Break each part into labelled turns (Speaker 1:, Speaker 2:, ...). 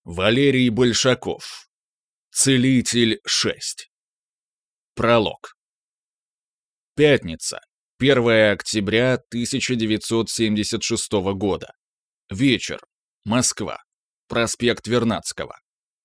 Speaker 1: Валерий Большаков. Целитель 6. Пролог. Пятница. 1 октября 1976 года. Вечер. Москва. Проспект Вернадского.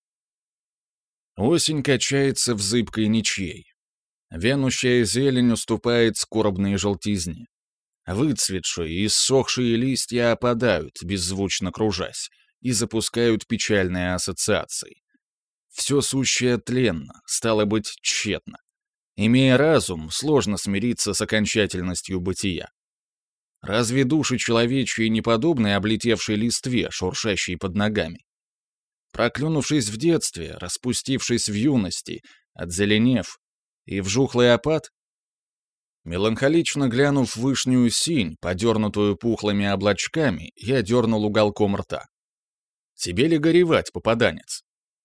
Speaker 1: Осень качается в зыбкой ничьей. Вянущая зелень уступает скорбной желтизне. Выцветшие и иссохшие листья опадают, беззвучно кружась, и запускают печальные ассоциации. Все сущее тленно, стало быть, тщетно. Имея разум, сложно смириться с окончательностью бытия. Разве души человечьи не подобны облетевшей листве, шуршащей под ногами? Проклюнувшись в детстве, распустившись в юности, отзеленев, и в жухлый опад? Меланхолично глянув в вышнюю синь, подернутую пухлыми облачками, я дернул уголком рта. Тебе ли горевать, попаданец?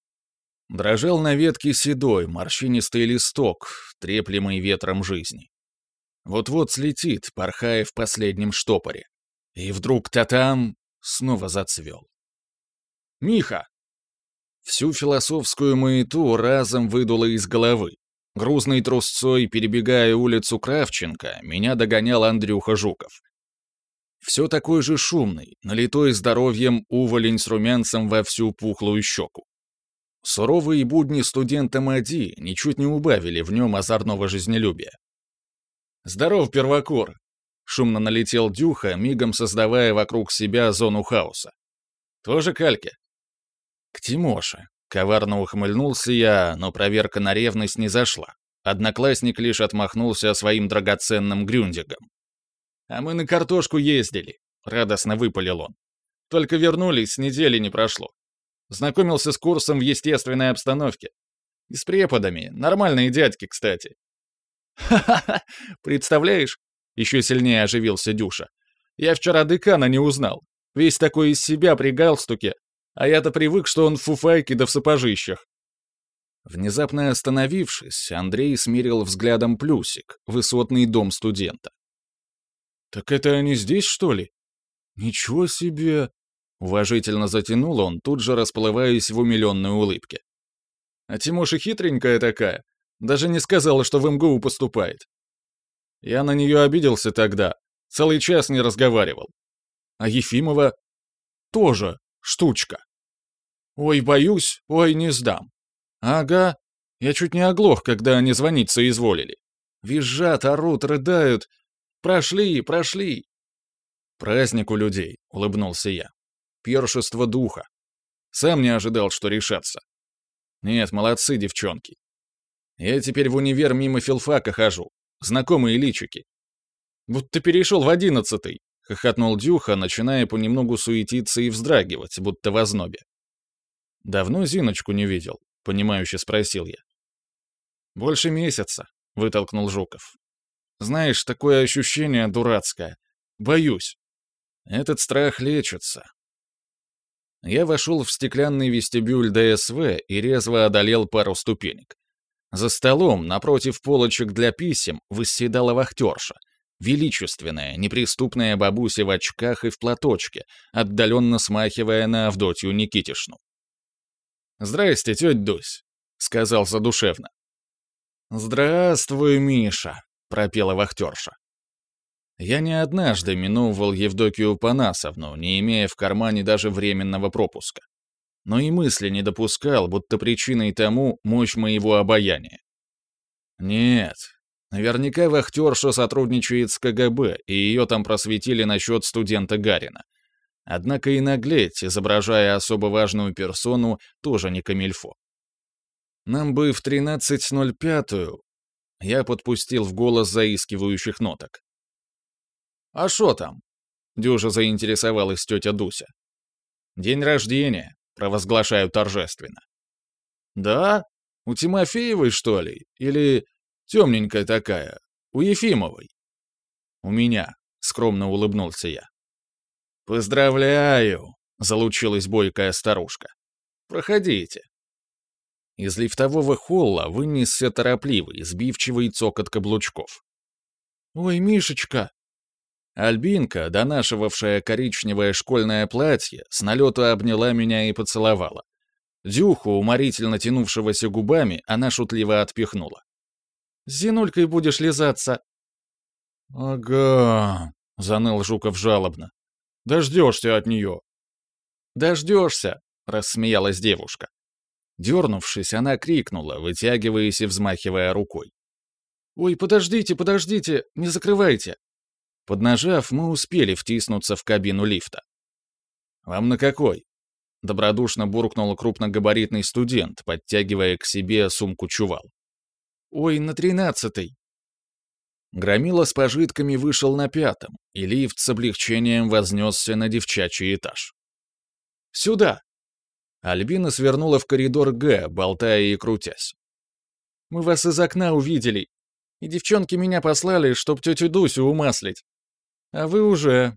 Speaker 1: Дрожал на ветке седой, морщинистый листок, треплемый ветром жизни. Вот-вот слетит, порхая в последнем штопоре. И вдруг та-там снова зацвел. «Миха!» Всю философскую маяту разом выдуло из головы. Грузной трусцой, перебегая улицу Кравченко, меня догонял Андрюха Жуков. Все такой же шумный, налитой здоровьем уволень с румянцем во всю пухлую щеку. Суровые будни студента МАДИ ничуть не убавили в нем озорного жизнелюбия. «Здоров, первокур!» — шумно налетел Дюха, мигом создавая вокруг себя зону хаоса. «Тоже кальки?» «К Тимоше», — коварно ухмыльнулся я, но проверка на ревность не зашла. Одноклассник лишь отмахнулся своим драгоценным грюндигом. «А мы на картошку ездили», — радостно выпалил он. «Только вернулись, недели не прошло. Знакомился с курсом в естественной обстановке. И с преподами, нормальные дядьки, кстати». «Ха-ха-ха, представляешь?» — еще сильнее оживился Дюша. «Я вчера декана не узнал. Весь такой из себя при галстуке, а я-то привык, что он в фуфайке да в сапожищах». Внезапно остановившись, Андрей смирил взглядом плюсик, высотный дом студента. «Так это они здесь, что ли? Ничего себе!» Уважительно затянул он, тут же расплываясь в умиленной улыбке. «А Тимоша хитренькая такая, даже не сказала, что в МГУ поступает. Я на нее обиделся тогда, целый час не разговаривал. А Ефимова тоже штучка. Ой, боюсь, ой, не сдам. Ага, я чуть не оглох, когда они звонить соизволили. Визжат, орут, рыдают. Прошли, прошли!» «Праздник у людей», — улыбнулся я. «Пиршество духа. Сам не ожидал, что решатся. Нет, молодцы, девчонки. Я теперь в универ мимо филфака хожу. Знакомые личики». «Будто перешел в 11-й», — хохотнул Дюха, начиная понемногу суетиться и вздрагивать, будто в ознобе. «Давно Зиночку не видел?» — понимающе спросил я. «Больше месяца», — вытолкнул Жуков. «Знаешь, такое ощущение дурацкое. Боюсь. Этот страх лечится». Я вошел в стеклянный вестибюль ДСВ и резво одолел пару ступенек. За столом, напротив полочек для писем, восседала вахтерша. Величественная, неприступная бабуся в очках и в платочке, отдаленно смахивая на Авдотью Никитишну. «Здрасте, тетя Дусь», — сказал задушевно. «Здравствуй, Миша», — пропела вахтерша. Я не однажды миновывал Евдокию Панасовну, не имея в кармане даже временного пропуска. Но и мысли не допускал, будто причиной тому мощь моего обаяния. Нет, наверняка вахтерша сотрудничает с КГБ, и ее там просветили насчет студента Гарина. Однако и наглеть, изображая особо важную персону, тоже не камильфо. Нам бы в 13:05 я подпустил в голос заискивающих ноток. «А шо там?» — дюже заинтересовалась тетя Дуся. «День рождения», — провозглашаю торжественно. «Да? У Тимофеевой, что ли? Или темненькая такая, у Ефимовой?» «У меня», — скромно улыбнулся я. «Поздравляю!» — залучилась бойкая старушка. «Проходите». Из лифтового холла вынесся торопливый, сбивчивый цокот каблучков. «Ой, Мишечка!» Альбинка, донашивавшая коричневое школьное платье, с налету обняла меня и поцеловала. Дюху, уморительно тянувшегося губами, она шутливо отпихнула. «С Зинулькой будешь лизаться». «Ага», — заныл Жуков жалобно. «Дождешься от нее». «Дождешься», — рассмеялась девушка. Дернувшись, она крикнула, вытягиваясь и взмахивая рукой. «Ой, подождите, подождите, не закрывайте!» Поднажав, мы успели втиснуться в кабину лифта. «Вам на какой?» — добродушно буркнул крупногабаритный студент, подтягивая к себе сумку-чувал. «Ой, на 13-й!» Громила с пожитками вышел на 5-м, и лифт с облегчением вознесся на девчачий этаж. «Сюда!» Альбина свернула в коридор Г, болтая и крутясь. «Мы вас из окна увидели, и девчонки меня послали, чтоб тетю Дусю умаслить. А вы уже...»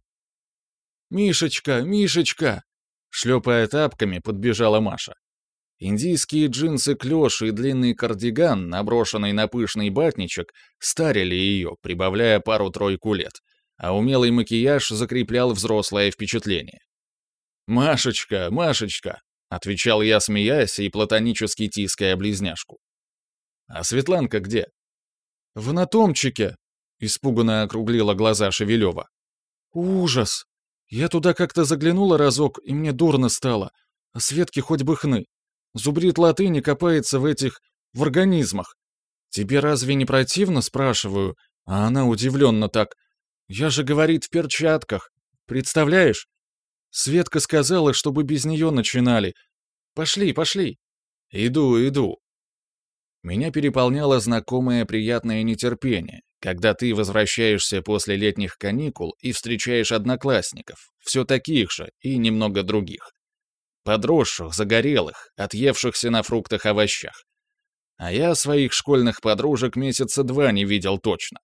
Speaker 1: «Мишечка, Мишечка!» Шлепая тапками, подбежала Маша. Индийские джинсы-клёш и длинный кардиган, наброшенный на пышный батничек, старили ее, прибавляя пару-тройку лет, а умелый макияж закреплял взрослое впечатление. «Машечка, Машечка!» — отвечал я, смеясь и платонически тиская близняшку. «А Светланка где?» «В анатомчике!» — испуганно округлила глаза Шевелева. «Ужас! Я туда как-то заглянула разок, и мне дурно стало. А Светке хоть бы хны. Зубрит латынь и копается в организмах. Тебе разве не противно, спрашиваю?» А она удивленно так. «Я же, говорит, в перчатках. Представляешь? Светка сказала, чтобы без нее начинали. Пошли, пошли». «Иду, иду». Меня переполняло знакомое приятное нетерпение, когда ты возвращаешься после летних каникул и встречаешь одноклассников, все таких же и немного других. Подросших, загорелых, отъевшихся на фруктах-овощах. А я своих школьных подружек месяца 2 не видел точно.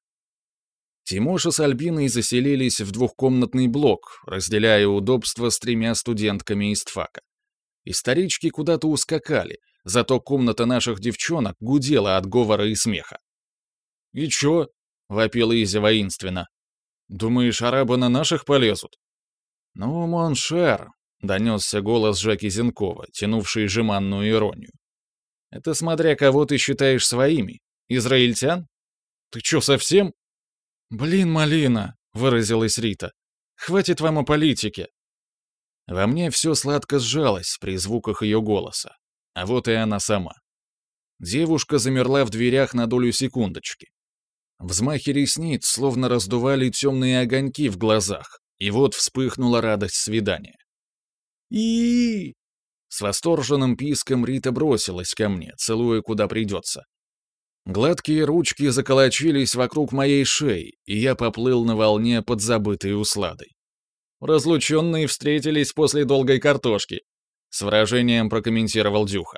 Speaker 1: Тимоша с Альбиной заселились в двухкомнатный блок, разделяя удобства с 3 студентками из ТФАКа. И старички куда-то ускакали, зато комната наших девчонок гудела от говора и смеха. «И чё?» — вопила Изя воинственно. «Думаешь, арабы на наших полезут?» «Ну, моншер», — донесся голос Жаки Зенкова, тянувший жеманную иронию. «Это смотря кого ты считаешь своими. Израильтян? Ты чё, совсем?» «Блин, малина», — выразилась Рита. «Хватит вам о политике». Во мне все сладко сжалось при звуках ее голоса. А вот и она сама. Девушка замерла в дверях на долю секундочки. Взмахи ресниц словно раздували темные огоньки в глазах, и вот вспыхнула радость свидания. И С восторженным писком Рита бросилась ко мне, целуя куда придется. Гладкие ручки заколочились вокруг моей шеи, и я поплыл на волне подзабытой усладой. «Разлученные встретились после долгой картошки», — с выражением прокомментировал Дюха.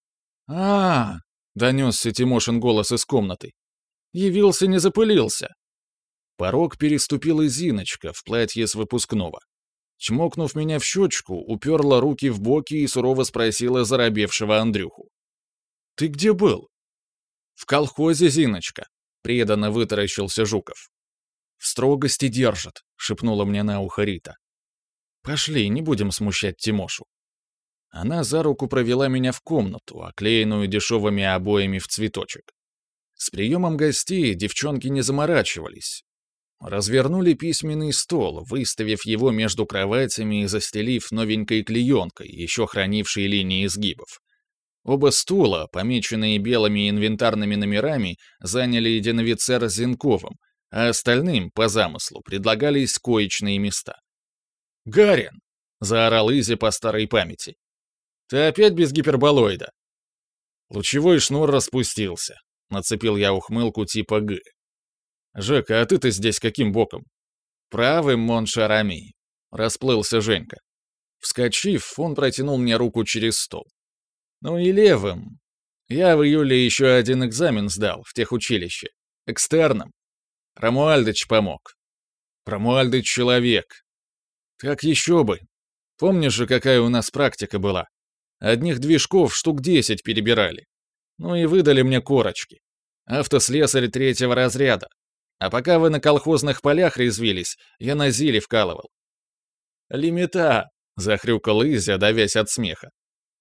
Speaker 1: Донесся Тимошин голос из комнаты. «Явился, не запылился». Порог переступила Зиночка в платье с выпускного. Чмокнув меня в щечку, уперла руки в боки и сурово спросила заробевшего Андрюху. «Ты где был?» «В колхозе, Зиночка», — преданно вытаращился Жуков. «В строгости держат», — шепнула мне на ухо Рита. «Пошли, не будем смущать Тимошу». Она за руку провела меня в комнату, оклеенную дешевыми обоями в цветочек. С приемом гостей девчонки не заморачивались. Развернули письменный стол, выставив его между кроватями и застелив новенькой клеенкой, еще хранившей линии изгибов. Оба стула, помеченные белыми инвентарными номерами, заняли единовицер с Зенковым, а остальным, по замыслу, предлагались коечные места. «Гарин!» — заорал Изи по старой памяти. «Ты опять без гиперболоида?» «Лучевой шнур распустился», — нацепил я ухмылку типа «Г». «Жека, а ты-то здесь каким боком?» «Правым, моншарами», — расплылся Женька. Вскочив, он протянул мне руку через стол. «Ну и левым. Я в июле еще один экзамен сдал в техучилище. Экстерном. Рамуальдыч помог. Рамуальдыч человек. Как еще бы? Помнишь же, какая у нас практика была? Одних движков штук 10 перебирали. Ну и выдали мне корочки. Автослесарь 3-го разряда. А пока вы на колхозных полях резвились, я на зиле вкалывал». «Лимита!» — захрюкал Изя, давясь от смеха.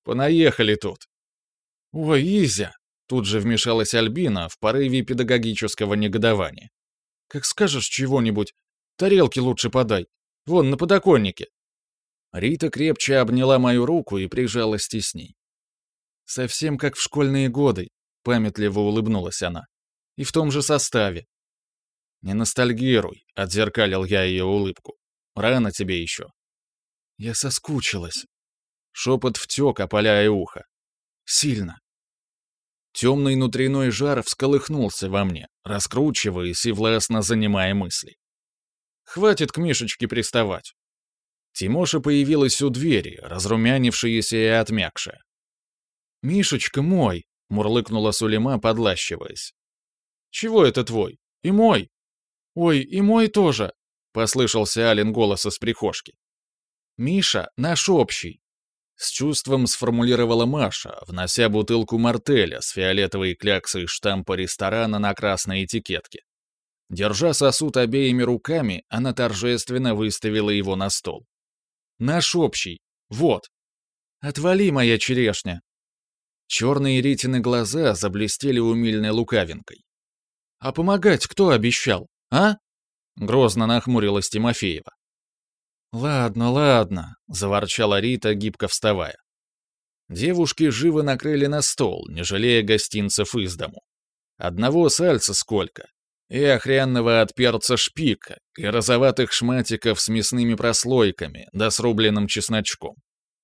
Speaker 1: Понаехали тут». «Ой, Изя!» — тут же вмешалась Альбина в порыве педагогического негодования. «Как скажешь чего-нибудь, тарелки лучше подай. Вон, на подоконнике». Рита крепче обняла мою руку и прижалась тесней. «Совсем как в школьные годы», — памятливо улыбнулась она. «И в том же составе». «Не ностальгируй», — отзеркалил я ее улыбку. «Рано тебе еще». «Я соскучилась». Шепот втек, опаляя ухо. «Сильно». Темный внутренний жар всколыхнулся во мне, раскручиваясь и властно занимая мысли. «Хватит к Мишечке приставать». Тимоша появилась у двери, разрумянившаяся и отмякшая. «Мишечка мой!» — мурлыкнула Сулейма, подлащиваясь. «Чего это твой? И мой!» «Ой, и мой тоже!» — послышался Алин голос из прихожки. «Миша — наш общий!» С чувством сформулировала Маша, внося бутылку мартеля с фиолетовой кляксой штампа ресторана на красной этикетке. Держа сосуд обеими руками, она торжественно выставила его на стол. «Наш общий! Вот! Отвали, моя черешня!» Черные Ритины глаза заблестели умильной лукавинкой. «А помогать кто обещал, а?» Грозно нахмурилась Тимофеева. «Ладно, ладно», — заворчала Рита, гибко вставая. Девушки живо накрыли на стол, не жалея гостинцев из дому. Одного сальца сколько, и охренного от перца шпика, и розоватых шматиков с мясными прослойками, да с рубленым чесночком.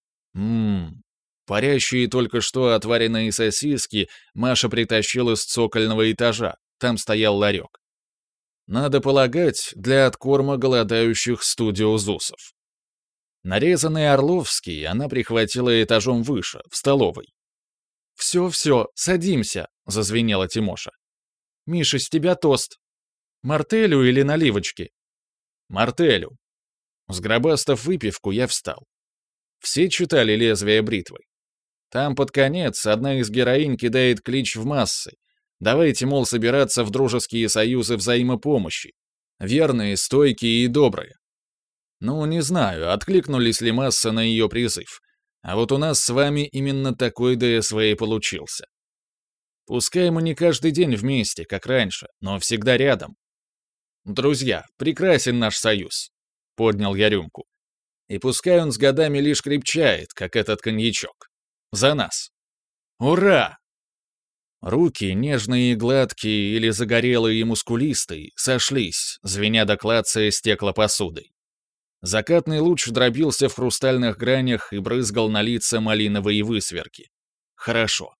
Speaker 1: Парящие только что отваренные сосиски Маша притащила с цокольного этажа, там стоял ларек. Надо полагать, для откорма голодающих студиозусов. Нарезанный орловский она прихватила этажом выше, в столовой. «Все, садимся», — зазвенела Тимоша. «Миша, с тебя тост. Мартелю или наливочки?» «Мартелю». Сгробастав выпивку, я встал. Все читали «Лезвие бритвы». Там под конец одна из героинь кидает клич в массы. Давайте, мол, собираться в дружеские союзы взаимопомощи. Верные, стойкие и добрые. Ну, не знаю, откликнулись ли массы на ее призыв. А вот у нас с вами именно такой ДСВ и получился. Пускай мы не каждый день вместе, как раньше, но всегда рядом. Друзья, прекрасен наш союз. Поднял я рюмку. И пускай он с годами лишь крепчает, как этот коньячок. За нас. Ура! Руки, нежные и гладкие или загорелые и мускулистые, сошлись, звеня да клацая стеклопосудой. Закатный луч дробился в хрустальных гранях и брызгал на лица малиновые высверки. Хорошо.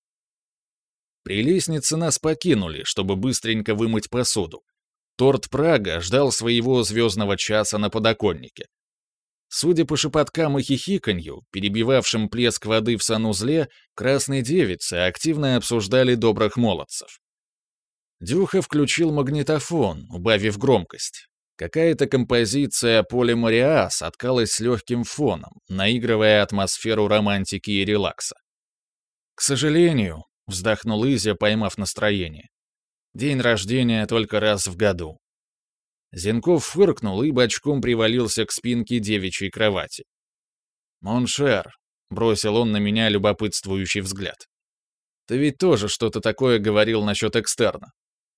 Speaker 1: При лестнице нас покинули, чтобы быстренько вымыть посуду. Торт Прага ждал своего звездного часа на подоконнике. Судя по шепоткам и хихиканью, перебивавшим плеск воды в санузле, красные девицы активно обсуждали добрых молодцев. Дюха включил магнитофон, убавив громкость. Какая-то композиция Поля Мориа соткалась с легким фоном, наигрывая атмосферу романтики и релакса. «К сожалению», — вздохнул Изя, поймав настроение, — «день рождения только раз в году». Зенков фыркнул и бочком привалился к спинке девичьей кровати. «Моншер», — бросил он на меня любопытствующий взгляд, — «ты ведь тоже что-то такое говорил насчет экстерна?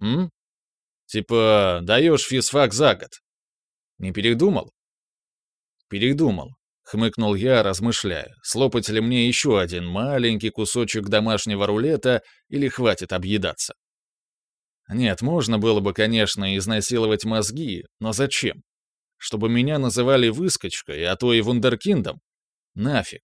Speaker 1: Типа, даешь физфак за год. Не передумал?» «Передумал», — хмыкнул я, размышляя, слопать ли мне еще один маленький кусочек домашнего рулета или хватит объедаться. Нет, можно было бы, конечно, изнасиловать мозги, но зачем? Чтобы меня называли выскочкой, а то и вундеркиндом? Нафиг.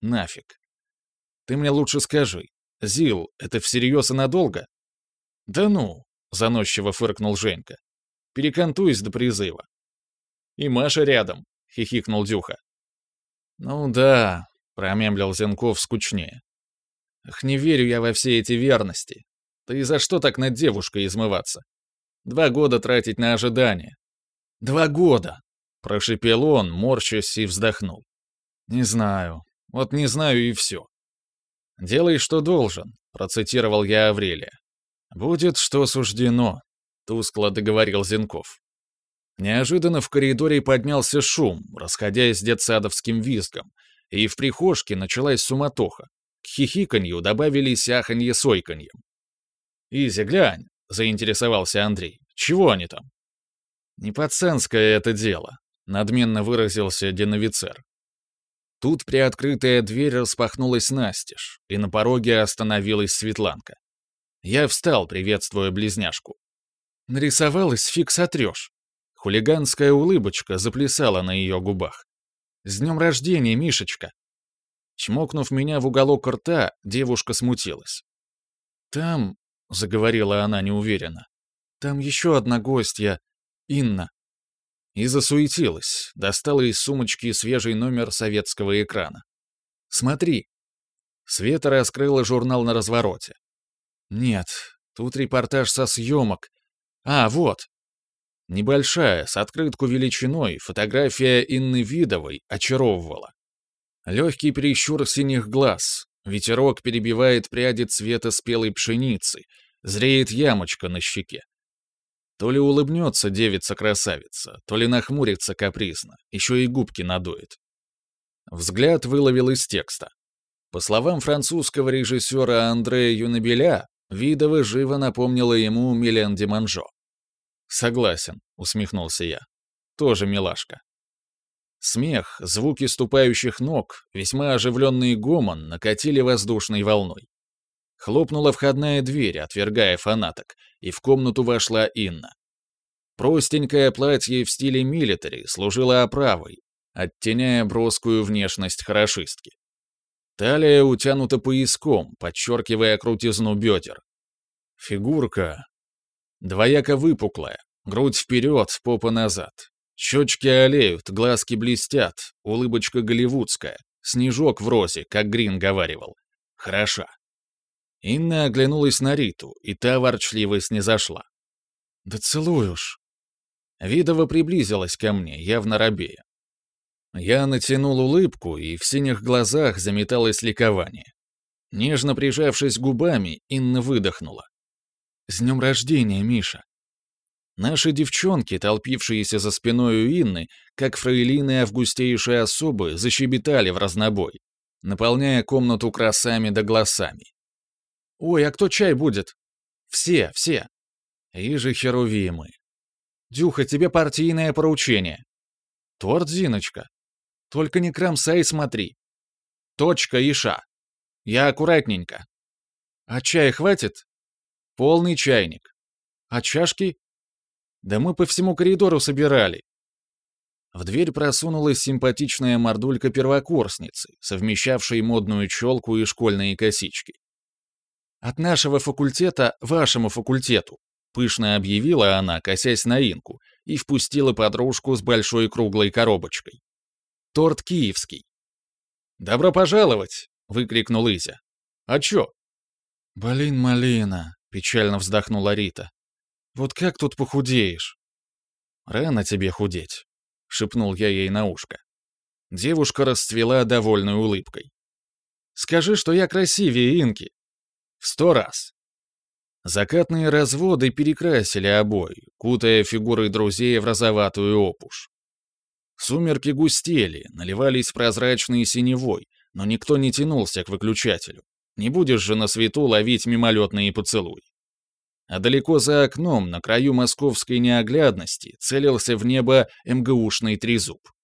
Speaker 1: Ты мне лучше скажи, Зил, это всерьез и надолго? Да ну, заносчиво фыркнул Женька. Перекантуйся до призыва. И Маша рядом, хихикнул Дюха. Ну да, промямлил Зенков скучнее. Ах, не верю я во все эти верности. Ты за что так над девушкой измываться? 2 года тратить на ожидание. 2 года! Прошипел он, морщась и вздохнул. Не знаю. Вот не знаю и все. Делай, что должен, процитировал я Аврелия. Будет, что суждено, тускло договорил Зенков. Неожиданно в коридоре поднялся шум, расходясь с детсадовским визгом, и в прихожке началась суматоха. К хихиканью добавились аханье с ойканьем. «Изя, глянь», — заинтересовался Андрей. «Чего они там?» «Не пацанское это дело», — надменно выразился деновицер. Тут приоткрытая дверь распахнулась настежь, и на пороге остановилась Светланка. Я встал, приветствуя близняшку. Нарисовалась, фиг сотрешь. Хулиганская улыбочка заплясала на ее губах. «С днем рождения, Мишечка!» Чмокнув меня в уголок рта, девушка смутилась. «Там», — заговорила она неуверенно, — «там еще одна гостья, Инна». И засуетилась, достала из сумочки свежий номер советского экрана. «Смотри». Света раскрыла журнал на развороте. «Нет, тут репортаж со съемок. А, вот». Небольшая, с открытку величиной, фотография Инны Видовой очаровывала. Легкий прищур синих глаз, ветерок перебивает пряди цвета спелой пшеницы, зреет ямочка на щеке. То ли улыбнется девица-красавица, то ли нахмурится капризно, еще и губки надует. Взгляд выловил из текста. По словам французского режиссера Андрея Юнебеля, Видова живо напомнила ему Милен Деманжо. «Согласен», — усмехнулся я. «Тоже милашка». Смех, звуки ступающих ног, весьма оживленный гомон накатили воздушной волной. Хлопнула входная дверь, отвергая фанаток, и в комнату вошла Инна. Простенькое платье в стиле милитари служило оправой, оттеняя броскую внешность хорошистки. Талия утянута пояском, подчеркивая крутизну бедер. Фигурка двояко выпуклая, грудь вперед, попа назад. Щечки олеют, глазки блестят, улыбочка голливудская, снежок в розе, как Грин говаривал. Хороша. Инна оглянулась на Риту, и та ворчливо снизошла. «Да целуешь». Видова приблизилась ко мне, явно робея. Я натянул улыбку, и в синих глазах заметалось ликование. Нежно прижавшись губами, Инна выдохнула. «С днем рождения, Миша!» Наши девчонки, толпившиеся за спиной у Инны, как фрейлины августейшие особы, защебетали в разнобой, наполняя комнату красами да голосами. «Ой, а кто чай будет?» «Все, все!» И же херувимы. «Дюха, тебе партийное поручение». «Торт, Зиночка. Только не кромсай, смотри». «Точка, Иша. Я аккуратненько». «А чая хватит?» «Полный чайник». «А чашки?» «Да мы по всему коридору собирали». В дверь просунулась симпатичная мордулька первокурсницы, совмещавшей модную челку и школьные косички. «От нашего факультета вашему факультету», — пышно объявила она, косясь на Инку, и впустила подружку с большой круглой коробочкой. «Торт киевский». «Добро пожаловать!» — выкрикнул Изя. «А чё?» «Блин-малина», — печально вздохнула Рита. «Вот как тут похудеешь?» «Рано тебе худеть», — шепнул я ей на ушко. Девушка расцвела довольной улыбкой. «Скажи, что я красивее Инки». «В 100 раз». Закатные разводы перекрасили обои, кутая фигуры друзей в розоватую опушь. Сумерки густели, наливались прозрачной синевой, но никто не тянулся к выключателю. Не будешь же на свету ловить мимолетные поцелуи. А далеко за окном, на краю московской неоглядности, целился в небо МГУшный трезуб.